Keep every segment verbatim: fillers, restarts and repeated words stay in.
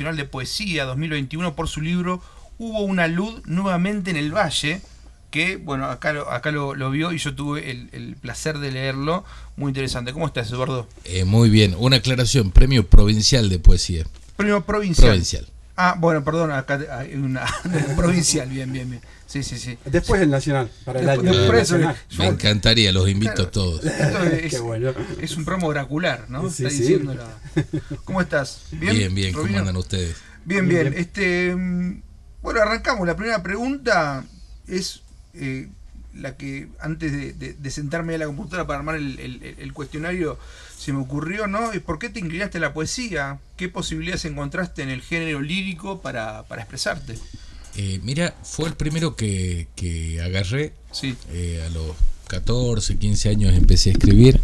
Nacional de Poesía dos mil veintiuno por su libro Hubo una luz nuevamente en el Valle, que, bueno, acá lo, acá lo, lo vio y yo tuve el, el placer de leerlo. Muy interesante. ¿Cómo estás, Eduardo? Eh, muy bien. Una aclaración, premio provincial de poesía. Premio provincial. Provincial. Ah, bueno, perdón, acá hay una provincial, bien, bien, bien. Sí, sí, sí. Después el nacional, para el Después, año. después, nacional. Me encantaría, los invito claro, a todos. Esto es, Qué bueno. Es un promo oracular, ¿no? Sí, Está sí. diciendo la... ¿Cómo estás? Bien, bien, bien. ¿Cómo Robino? andan ustedes? Bien, Bien, bien. bien. Este, bueno, arrancamos. La primera pregunta es eh, la que antes de, de, de sentarme a la computadora para armar el, el, el cuestionario se me ocurrió, ¿no? ¿Por qué te inclinaste a la poesía? ¿Qué posibilidades encontraste en el género lírico para, para expresarte? Eh, mira, fue el primero que, que agarré. Sí. Eh, a los catorce, quince años empecé a escribir.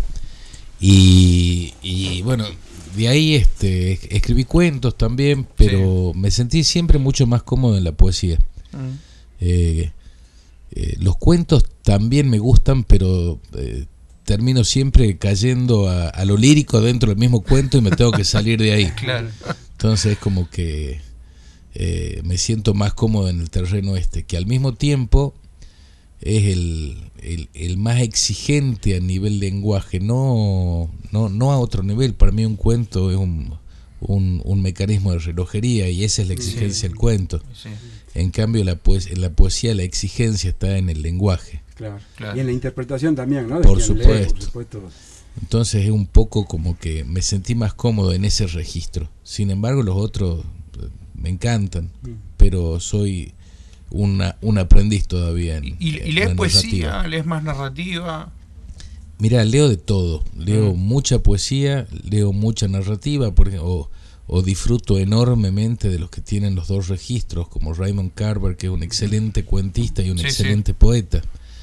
Y, y bueno, de ahí este, escribí cuentos también, pero sí. Me sentí siempre mucho más cómodo en la poesía. Mm. Eh, eh, los cuentos también me gustan, pero eh, termino siempre cayendo a, a lo lírico dentro del mismo cuento y me tengo que salir de ahí. Claro. Entonces es como que eh, me siento más cómodo en el terreno este, que al mismo tiempo es el, el, el más exigente a nivel lenguaje, no, no, no a otro nivel. Para mí un cuento es un, un, un mecanismo de relojería y esa es la exigencia sí. del cuento. Sí. En cambio la poes- en la poesía la exigencia está en el lenguaje. Claro. Claro. Y en la interpretación también, ¿no? De por, supuesto. Lee, por supuesto. Entonces es un poco como que me sentí más cómodo en ese registro. Sin embargo los otros me encantan, mm. pero soy una, un aprendiz todavía. En, ¿Y, y, en y lees poesía? Narrativa. ¿Lees más narrativa? Mira, leo de todo. Leo mm. mucha poesía, leo mucha narrativa, por ejemplo, o, o disfruto enormemente de los que tienen los dos registros, como Raymond Carver, que es un excelente cuentista y un sí, excelente sí. poeta.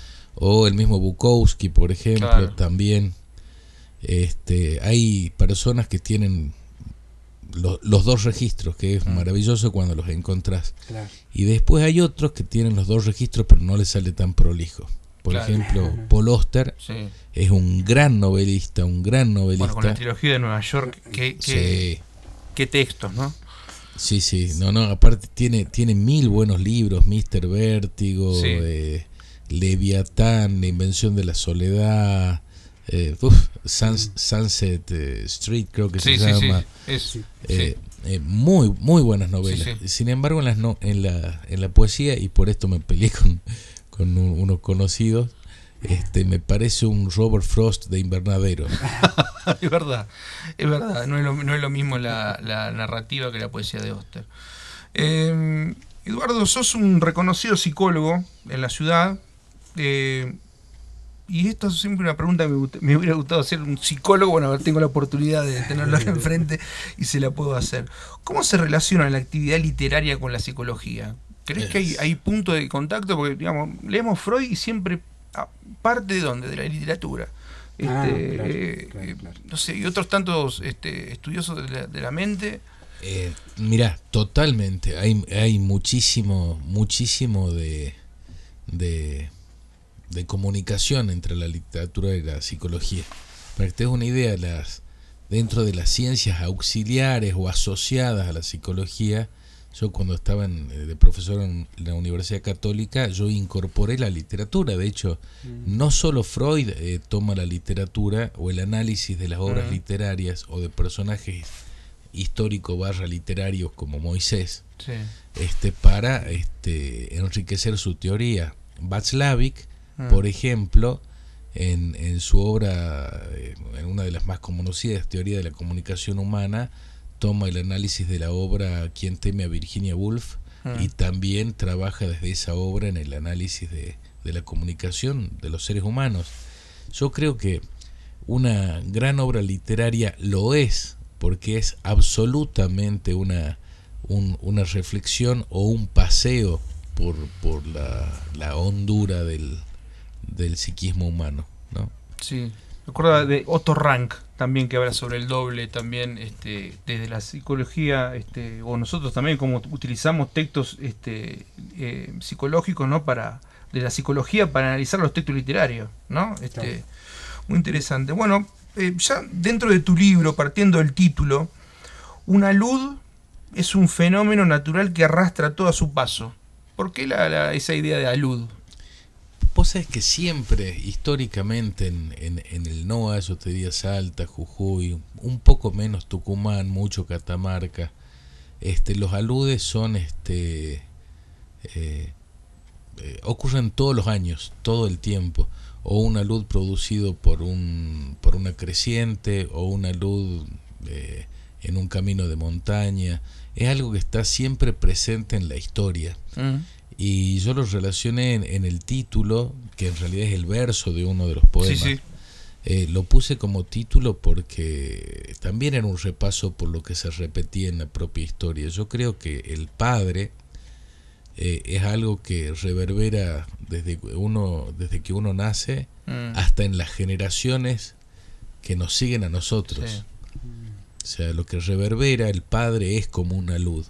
O el mismo Bukowski, por ejemplo, claro. también. Este, hay personas que tienen lo, los dos registros, que es mm. maravilloso cuando los encontrás. Claro. Y después hay otros que tienen los dos registros, pero no les sale tan prolijo. Por claro. ejemplo, Paul Auster sí. es un gran novelista, un gran novelista. Bueno, con la trilogía de Nueva York, qué, qué, sí. qué textos, ¿no? Sí, sí, no, no, aparte tiene, tiene mil buenos libros, míster Vértigo, sí. eh, Leviatán, La invención de la soledad, eh, uf, Suns, Sunset eh, Street creo que sí, se sí, llama. Sí, es, eh, sí. eh, muy, muy buenas novelas. Sí, sí. Sin embargo, en, las no, en, la, en la poesía, y por esto me peleé con, con un, unos conocidos, este, me parece un Robert Frost de invernadero. Es verdad, es verdad, no es lo, no es lo mismo la, la narrativa que la poesía de Auster. Eh, Eduardo, sos un reconocido psicólogo en la ciudad. Eh, y esto es siempre una pregunta que me, me hubiera gustado hacer un psicólogo. Bueno, tengo la oportunidad de tenerlo acá enfrente y se la puedo hacer. ¿Cómo se relaciona la actividad literaria con la psicología? ¿Crees que hay, hay punto de contacto? Porque, digamos, leemos Freud y siempre parte de dónde, de la literatura. Este, ah, claro, eh, claro, claro. No sé, y otros tantos este, estudiosos de la, de la mente. Eh, mirá, totalmente. Hay, hay muchísimo, muchísimo de, de, de comunicación entre la literatura y la psicología. Para que te des una idea, las, dentro de las ciencias auxiliares o asociadas a la psicología, yo cuando estaba en, de profesor en la Universidad Católica, yo incorporé la literatura. De hecho, mm. no solo Freud eh, toma la literatura o el análisis de las obras mm. literarias o de personajes históricos barra literarios como Moisés, sí. este, para este, enriquecer su teoría. Václavic, mm. por ejemplo, en, en su obra, en una de las más conocidas, Teoría de la Comunicación Humana, toma el análisis de la obra Quien teme a Virginia Woolf mm. y también trabaja desde esa obra en el análisis de, de la comunicación de los seres humanos. Yo creo que una gran obra literaria lo es, porque es absolutamente una, un, una reflexión o un paseo por, por la, la hondura del, del psiquismo humano, ¿no? Sí. Recuerda de Otto Rank también, que habla sobre el doble también, este, desde la psicología, este, o nosotros también como utilizamos textos este, eh, psicológicos, ¿no? Para de la psicología para analizar los textos literarios, ¿no? Este, claro. Muy interesante. Bueno, eh, ya dentro de tu libro, partiendo del título, Una luz es un fenómeno natural que arrastra todo a su paso. ¿Por qué la, la, esa idea de alud? Vos sabés que siempre, históricamente, en, en, en el N O A, yo te diría Salta, Jujuy, un poco menos Tucumán, mucho Catamarca, este, los aludes son, este, eh, eh, ocurren todos los años, todo el tiempo, o un alud producido por un por una creciente, o un alud eh, en un camino de montaña. Es algo que está siempre presente en la historia. Mm. Y yo lo relacioné en, en el título, que en realidad es el verso de uno de los poemas. Sí, sí. Eh, lo puse como título porque también era un repaso por lo que se repetía en la propia historia. Yo creo que el padre eh, es algo que reverbera desde uno, desde que uno nace mm. hasta en las generaciones que nos siguen a nosotros. Sí. O sea, lo que reverbera el padre es como una luz.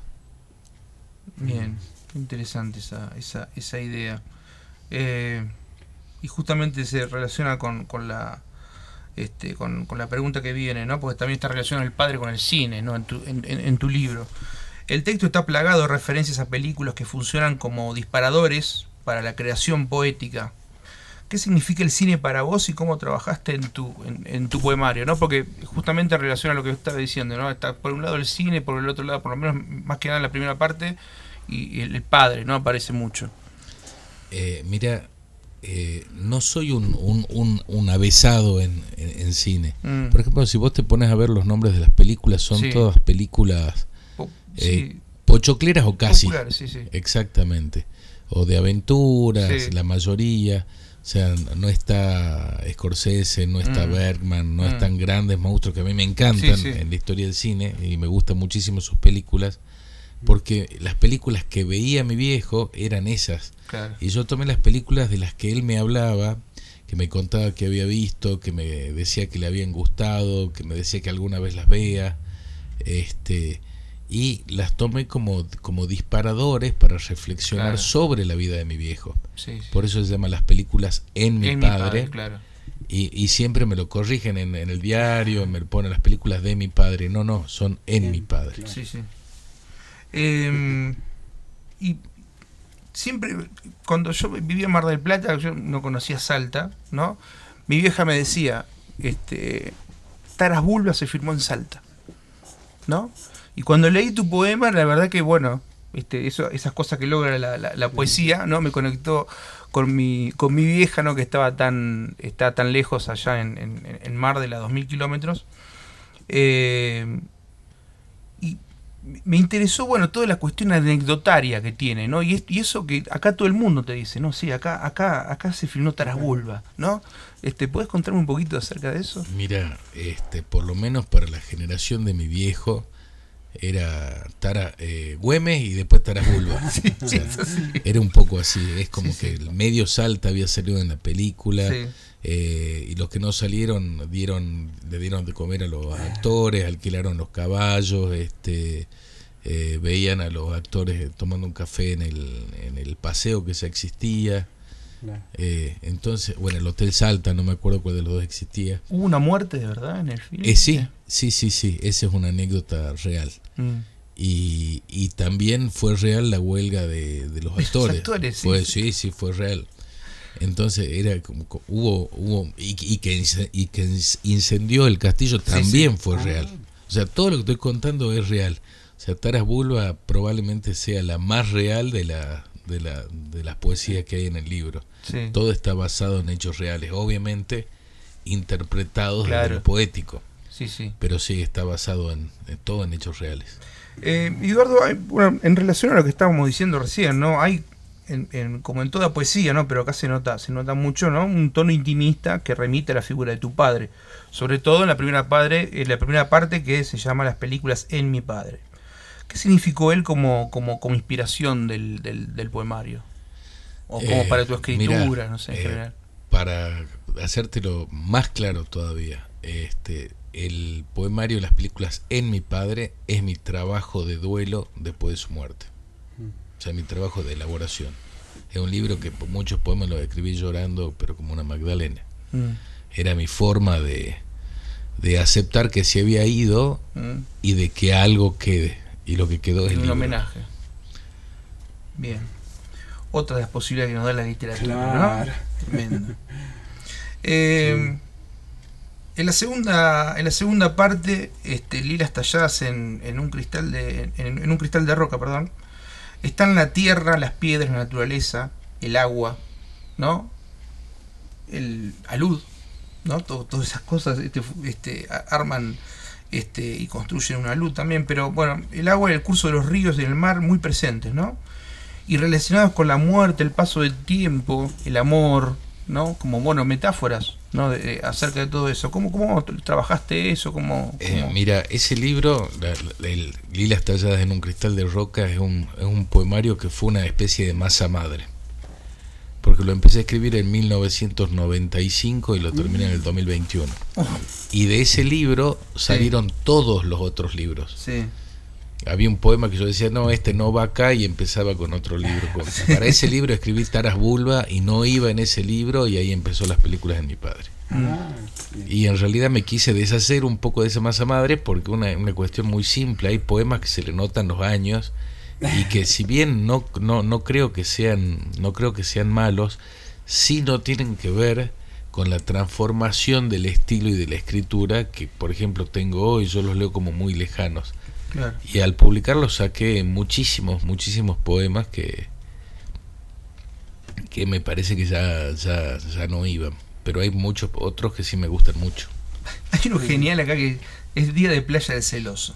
Bien, qué interesante esa, esa, esa idea. Eh, y justamente se relaciona con, con la este, con, con la pregunta que viene, ¿no? Porque también está relacionado el padre con el cine, ¿no? En tu, en, en, en tu libro. El texto está plagado de referencias a películas que funcionan como disparadores para la creación poética. ¿Qué significa el cine para vos y cómo trabajaste en tu en, en tu poemario, ¿no? Porque justamente relaciona a lo que estaba diciendo, ¿no? Está por un lado el cine, por el otro lado, por lo menos más que nada en la primera parte, y, y el padre, ¿no? Aparece mucho. Eh, mira, eh, no soy un, un, un, un avesado en, en, en cine. Mm. Por ejemplo, si vos te pones a ver los nombres de las películas, son sí. todas películas po- eh, sí. pochocleras o casi. Populares, sí, sí. Exactamente. O de aventuras, sí. la mayoría. O sea, no está Scorsese, no está mm. Bergman, no mm. están grandes monstruos que a mí me encantan sí, sí. en la historia del cine y me gustan muchísimo sus películas, porque las películas que veía mi viejo eran esas. Claro. Y yo tomé las películas de las que él me hablaba, que me contaba que había visto, que me decía que le habían gustado, que me decía que alguna vez las vea, este y las tomé como, como disparadores para reflexionar claro. sobre la vida de mi viejo. Sí, sí. Por eso se llaman las películas En mi en padre. Mi padre claro. y, y siempre me lo corrigen en, en el diario, me ponen las películas de mi padre. No, no, son En Bien, mi padre. Claro. Sí, sí. Eh, y siempre, cuando yo vivía en Mar del Plata, yo no conocía Salta, ¿no? Mi vieja me decía, este, Taras Bulba se firmó en Salta, ¿no? Y cuando leí tu poema, la verdad que, bueno, este, eso, esas cosas que logra la, la, la poesía, ¿no? Me conectó con mi con mi vieja, ¿no? Que estaba tan está tan lejos allá en, en, en Mar de la dos mil kilómetros. Eh, y me interesó, bueno, toda la cuestión anecdotaria que tiene, ¿no? Y, y eso que acá todo el mundo te dice, ¿no? Sí, acá acá acá se filmó Taras Bulba, ¿no? Este, ¿puedes contarme un poquito acerca de eso? Mira, este, por lo menos para la generación de mi viejo, era Tara eh, Güemes y después Taras Bulba. Sí, o sea, sí. Era un poco así, es como sí, que sí. el medio Salta había salido en la película sí. eh, y los que no salieron dieron le dieron de comer a los actores, alquilaron los caballos, este eh, veían a los actores tomando un café en el, en el paseo que ya existía. Eh, entonces, bueno, el Hotel Salta, no me acuerdo cuál de los dos existía. ¿Hubo una muerte de verdad en el film? Eh, sí, sí, sí, sí, esa es una anécdota real. Mm. Y, y también fue real la huelga de, de los actores. Los actores sí, fue, sí, sí, fue real. Entonces era como hubo hubo y, y que y que incendió el castillo también sí, sí. fue ah. real. O sea, todo lo que estoy contando es real. O sea, Taras Bulba probablemente sea la más real de la de la de las poesías que hay en el libro. Sí. Todo está basado en hechos reales, obviamente interpretados claro. desde lo poético. Sí, sí. Pero sí está basado en, en todo en hechos reales. Eh, Eduardo, hay, bueno, en relación a lo que estábamos diciendo recién, ¿no? Hay en, en, como en toda poesía, ¿no? Pero acá se nota, se nota mucho, ¿no? Un tono intimista que remite a la figura de tu padre. Sobre todo en la primera padre, en la primera parte que se llama Las películas En mi padre. ¿Qué significó él como, como, como inspiración del, del, del poemario? O como eh, para tu escritura, mirá, no sé, en eh, general. Para hacértelo más claro todavía, este, el poemario de las películas En mi padre es mi trabajo de duelo después de su muerte. O sea, mi trabajo de elaboración. Es un libro que por muchos poemas los escribí llorando, pero como una Magdalena. Mm. Era mi forma de, de aceptar que se había ido mm. y de que algo quede. y lo que quedó es un libro. homenaje. Bien. Otra de las posibilidades que nos da la literatura, claro. ¿no? Tremendo. Eh, sí. En la segunda, en la segunda parte, este, lilas talladas en, en un cristal de, en, en un cristal de roca, perdón, están la tierra, las piedras, la naturaleza, el agua, ¿no? El alud, ¿no? Todo, todas esas cosas, este, este, arman, este, y construyen una luz también, pero bueno, el agua y el curso de los ríos y el mar muy presentes, ¿no? Y relacionados con la muerte, el paso del tiempo, el amor, ¿no? Como, bueno, metáforas, ¿no? De, de, acerca de todo eso. ¿Cómo, cómo trabajaste eso? ¿Cómo, cómo? Eh, mira, ese libro, la, la, el Lilas talladas en un cristal de roca, es un, es un poemario que fue una especie de masa madre. Porque lo empecé a escribir en mil novecientos noventa y cinco y lo terminé en el dos mil veintiuno. Oh. Y de ese libro salieron sí. todos los otros libros. Sí. Había un poema que yo decía, no, este no va acá, y empezaba con otro libro. Sí. Para ese libro escribí Taras Bulba y no iba en ese libro, y ahí empezó las películas de mi padre. Ah, sí. Y en realidad me quise deshacer un poco de esa masa madre porque una, una cuestión muy simple, hay poemas que se le notan los años y que si bien no, no, no creo que sean, no creo que sean malos, sí no tienen que ver con la transformación del estilo y de la escritura que, por ejemplo, tengo hoy. Yo los leo como muy lejanos. Claro. Y al publicarlos saqué muchísimos, muchísimos poemas que que me parece que ya, ya, ya no iban. Pero hay muchos otros que sí me gustan mucho. Hay uno genial acá que es Día de Playa del Celoso.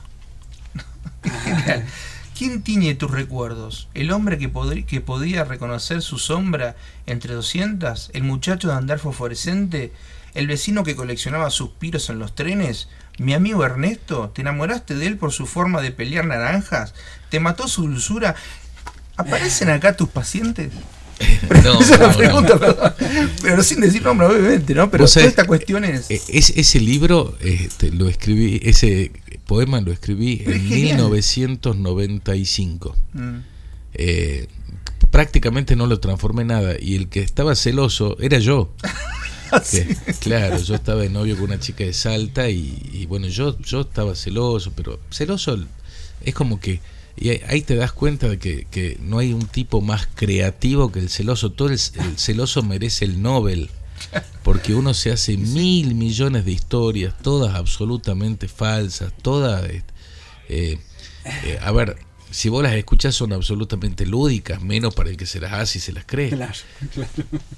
Genial. ¿Quién tiñe tus recuerdos? ¿El hombre que, podri- que podía reconocer su sombra entre doscientas? ¿El muchacho de andar fosforescente? ¿El vecino que coleccionaba suspiros en los trenes? ¿Mi amigo Ernesto? ¿Te enamoraste de él por su forma de pelear naranjas? ¿Te mató su dulzura? ¿Aparecen acá tus pacientes? No, esa es no, la pregunta, no. Perdón. Pero sin decir nombre, obviamente, ¿no? Pero toda esta cuestión es... es... Ese libro este, lo escribí, ese poema lo escribí en genial. mil novecientos noventa y cinco. Mm. Eh, prácticamente no lo transformé en nada, y el que estaba celoso era yo. ¿Sí? Que, claro, yo estaba de novio con una chica de Salta y, y bueno, yo, yo estaba celoso, pero celoso es como que, y ahí te das cuenta de que, que no hay un tipo más creativo que el celoso. Todo el, el celoso merece el Nobel, porque uno se hace mil millones de historias, todas absolutamente falsas, todas, eh, eh, a ver, si vos las escuchas son absolutamente lúdicas, menos para el que se las hace y se las cree. Claro, claro.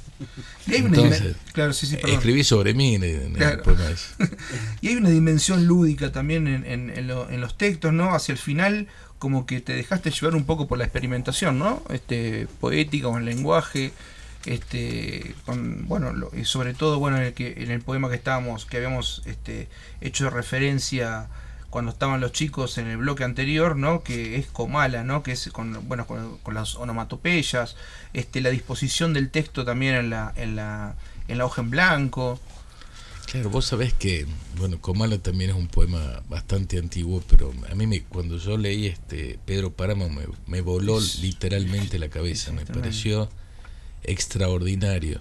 Entonces, claro, sí, sí, escribí sobre mí en, en claro. el poema ese. Y hay una dimensión lúdica también en, en, en, lo, en los textos, ¿no? Hacia el final, como que te dejaste llevar un poco por la experimentación, ¿no? Este, poética, con el lenguaje, este, con, bueno, lo, y sobre todo, bueno, en el que en el poema que estábamos, que habíamos este, hecho referencia cuando estaban los chicos en el bloque anterior, ¿no? Que es Comala, ¿no? Que es con, bueno, con, con las onomatopeyas, este, la disposición del texto también en la, en la, en la hoja en blanco. Claro, vos sabés que, bueno, Comala también es un poema bastante antiguo, pero a mí me, cuando yo leí este Pedro Páramo me, me voló es, literalmente la cabeza, me pareció extraordinario.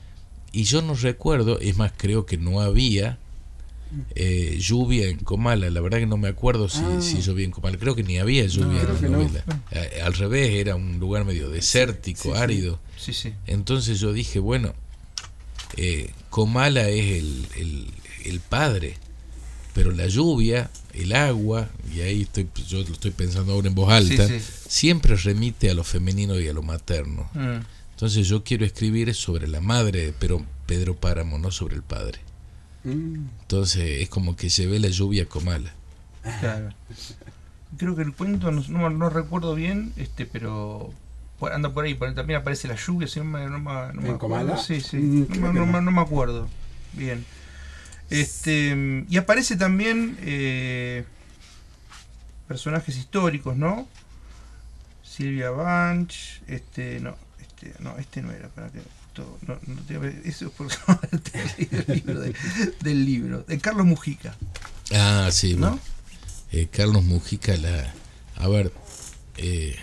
Y yo no recuerdo, es más, creo que no había eh, lluvia en Comala, la verdad que no me acuerdo si, ah. si llovía en Comala, creo que ni había lluvia no, en la novela. No. Al revés, era un lugar medio desértico, sí, árido. Sí, sí. Entonces yo dije, bueno, eh, Comala es el, el, el padre, pero la lluvia, el agua, y ahí estoy, yo lo estoy pensando ahora en voz alta, sí, sí. siempre remite a lo femenino y a lo materno. Mm. Entonces yo quiero escribir sobre la madre, pero Pedro Páramo, no sobre el padre. Mm. Entonces es como que llevé la lluvia a Comala. Claro. Creo que el cuento, no, no, no recuerdo bien, este, pero anda por ahí, también aparece la lluvia, si no me, no me, no me ¿En Comala? Sí, sí, mm, no, no, no, no me acuerdo. Bien. Este, y aparece también eh, personajes históricos, ¿no? Silvia Banch, este, no, este, no, este no era, para que todo, no, no te, eso es porque no te leí el libro de, del libro, de Carlos Mujica. Ah, sí, ¿no? Bueno, eh, Carlos Mujica, la, a ver, eh,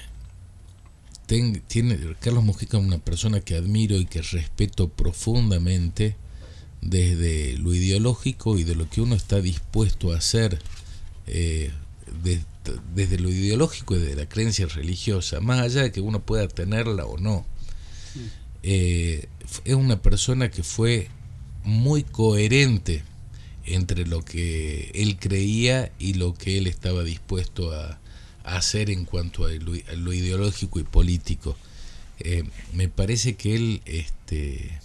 ten, tiene Carlos Mujica es una persona que admiro y que respeto profundamente desde lo ideológico y de lo que uno está dispuesto a hacer eh, de, desde lo ideológico y de la creencia religiosa, más allá de que uno pueda tenerla o no, eh, es una persona que fue muy coherente entre lo que él creía y lo que él estaba dispuesto a, a hacer en cuanto a lo, a lo ideológico y político. Eh, me parece que él este,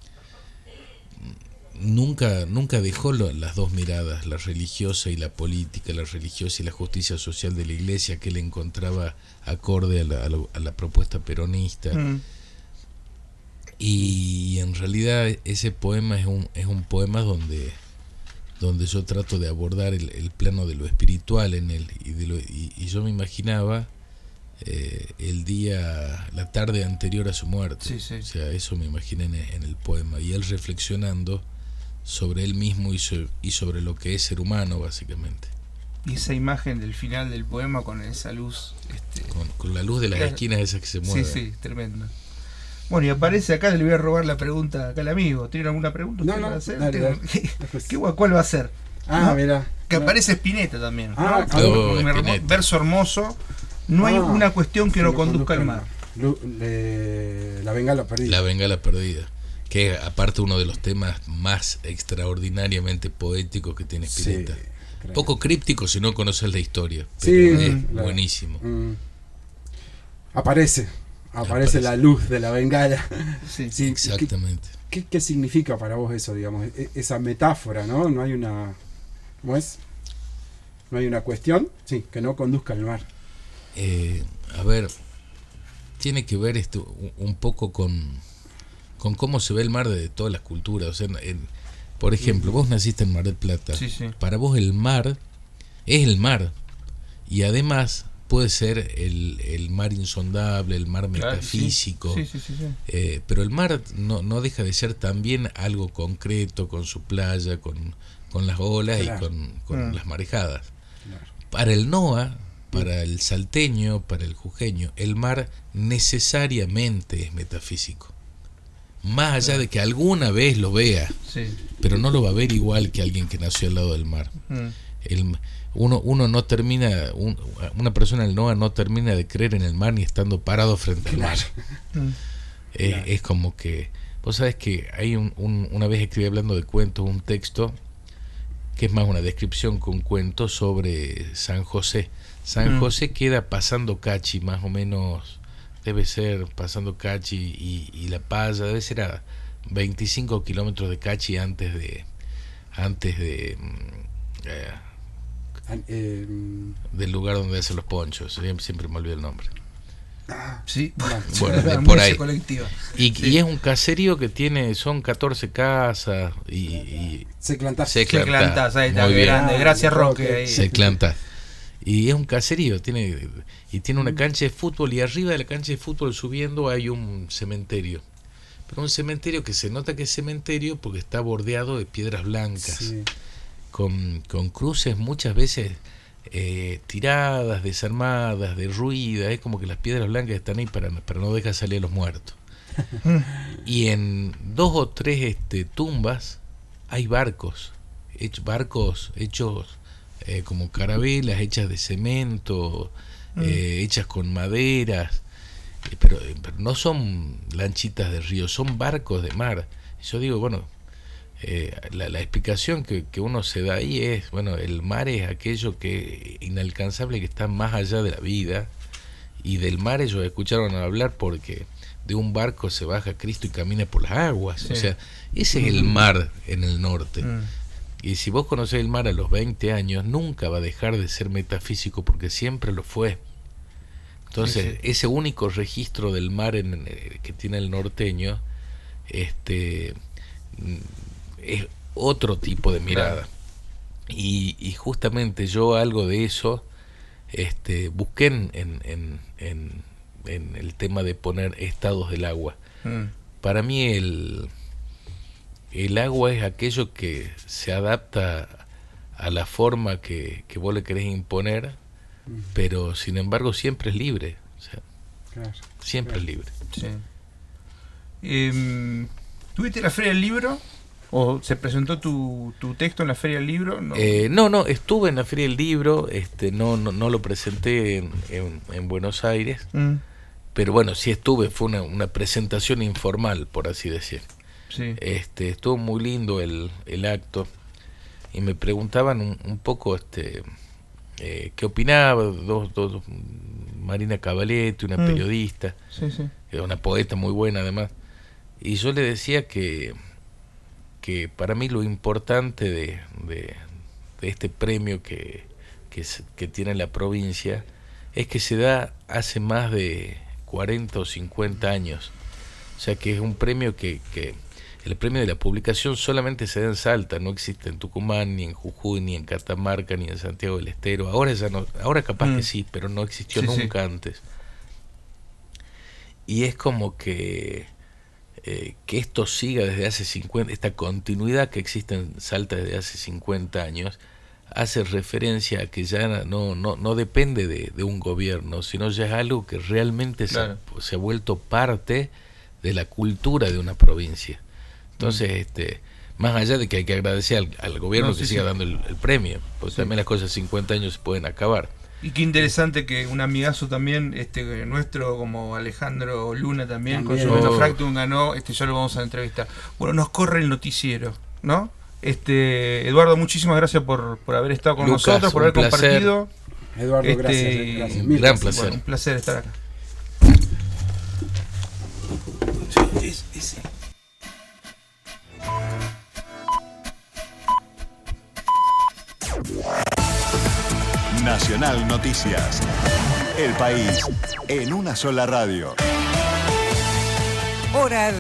nunca, nunca dejó lo, las dos miradas, la religiosa y la política, la religiosa y la justicia social de la Iglesia, que él encontraba acorde a la, a la, a la propuesta peronista. Mm. Y en realidad ese poema es un, es un poema donde donde yo trato de abordar el, el plano de lo espiritual en él, y, de lo, y, y yo me imaginaba eh, el día, la tarde anterior a su muerte, sí, sí. O sea, eso me imaginé en, en el poema, y él reflexionando sobre él mismo y, so, y sobre lo que es ser humano, básicamente. Y esa imagen del final del poema con esa luz... Este, con, con la luz de las esquinas esas que se mueven. Sí, sí, tremendo. Bueno, y aparece acá, le voy a robar la pregunta acá al amigo. ¿Tiene alguna pregunta? No, no, va a hacer? dale, dale. ¿Qué, qué, ¿Cuál va a ser? Ah, ¿no? mira. Que aparece Spinetta también. Ah, ¿no? oh, un Spinetta. Verso hermoso. No hay ah, una cuestión que que no no conduzca al conduzca mar. Lu, le, la bengala perdida. La bengala perdida. Que es aparte uno de los temas más extraordinariamente poéticos que tiene Spinetta. Sí, claro. Poco críptico si no conoces la historia. Sí, pero es claro. buenísimo. Mm. Aparece. Aparece la luz de la bengala. Sí, sí, exactamente. ¿qué, qué, ¿Qué significa para vos eso, digamos? E- esa metáfora, ¿no? No hay una... ¿Cómo es? No hay una cuestión, sí, que no conduzca al mar. Eh, a ver, tiene que ver esto un, un poco con, con cómo se ve el mar de todas las culturas. O sea, en, por ejemplo, vos naciste en Mar del Plata. Sí, sí. Para vos el mar es el mar. Y además... puede ser el, el mar insondable, el mar metafísico, claro, sí. Sí, sí, sí, sí. Eh, pero el mar no, no deja de ser también algo concreto, con su playa, con, con las olas, claro, y con, con mm. las marejadas. Claro. Para el Noa, para el salteño, para el jujeño, el mar necesariamente es metafísico. Más allá claro. de que alguna vez lo vea, sí. pero no lo va a ver igual que alguien que nació al lado del mar. Mm. El, uno, uno no termina, un, una persona del Noa no termina de creer en el mar ni estando parado frente al mar. Claro. Es, claro. es como que, vos sabés que hay un, un, una vez escribí hablando de cuentos un texto que es más una descripción que un cuento sobre San José. San mm. José queda pasando Cachi, más o menos, debe ser pasando Cachi y, y La Paya, debe ser a veinticinco kilómetros de Cachi antes de, antes de... Eh, Eh, del lugar donde hacen los ponchos, siempre me olvido el nombre. Sí, bueno, de por ahí. Y, sí. y es un caserío que tiene, son catorce casas y, y Seclantás. Seclantás, ahí está, grande, gracias Roque. Ahí. Seclantás. Y es un caserío, tiene y tiene una cancha de fútbol, y arriba de la cancha de fútbol subiendo hay un cementerio. Pero un cementerio que se nota que es cementerio porque está bordeado de piedras blancas. Sí. Con, con cruces muchas veces eh, tiradas, desarmadas, derruidas. Es como que las piedras blancas están ahí para, para no dejar salir a los muertos. Y en dos o tres este, tumbas hay barcos, hech, barcos hechos eh, como carabelas, hechas de cemento, mm. eh, hechas con maderas, eh, pero, eh, pero no son lanchitas de río, son barcos de mar. Yo digo, bueno, Eh, la, la explicación que, que uno se da ahí es, bueno, el mar es aquello que inalcanzable, que está más allá de la vida, y del mar ellos escucharon hablar porque de un barco se baja Cristo y camina por las aguas, sí. O sea, ese es el mar en el norte. Mm. Y si vos conocés el mar a los veinte años, nunca va a dejar de ser metafísico porque siempre lo fue. Entonces, sí, sí. Ese único registro del mar en, en, que tiene el norteño, este es otro tipo de mirada. Claro. Y, y justamente yo algo de eso este, busqué en, en, en, en, en el tema de poner estados del agua. Mm. Para mí el, el agua es aquello que se adapta a la forma que, que vos le querés imponer, mm. pero sin embargo siempre es libre. O sea, claro, siempre claro. es libre. Sí. Eh, ¿Tuviste la Feria del Libro? ¿O se presentó tu, tu texto en la Feria del Libro? No, eh, no, no, estuve en la Feria del Libro, este, no, no, no lo presenté en, en, en Buenos Aires, mm. pero bueno, sí estuve, fue una, una presentación informal, por así decir. Sí. Este, estuvo muy lindo el, el acto, y me preguntaban un, un poco este, eh, qué opinaba, dos, dos, Marina Cavaletti, una mm. periodista, sí, sí. una poeta muy buena además, y yo le decía que que para mí lo importante de, de, de este premio que, que, que tiene la provincia es que se da hace más de cuarenta o cincuenta años. O sea que es un premio que, que el premio de la publicación solamente se da en Salta, no existe en Tucumán, ni en Jujuy, ni en Catamarca, ni en Santiago del Estero. Ahora ya no, ahora capaz mm. que sí, pero no existió sí, nunca sí. antes. Y es como que Eh, que esto siga desde hace cincuenta, esta continuidad que existe en Salta desde hace cincuenta años, hace referencia a que ya no, no, no depende de, de un gobierno, sino ya es algo que realmente claro. se, se ha vuelto parte de la cultura de una provincia. Entonces, mm. este, más allá de que hay que agradecer al, al gobierno no, sí, que siga sí. dando el, el premio, porque sí. también las cosas cincuenta años se pueden acabar. Y qué interesante que un amigazo también, este nuestro, como Alejandro Luna también, también. con su oh. Fractum ganó, este ya lo vamos a entrevistar. Bueno, nos corre el noticiero, ¿no? Este Eduardo, muchísimas gracias por, por haber estado con Lucas, nosotros, por haber placer. compartido. Eduardo, este, gracias, gracias. Mil gran placer. Bueno, un placer estar acá. Sí, es, es, Nacional Noticias. El país en una sola radio. Hora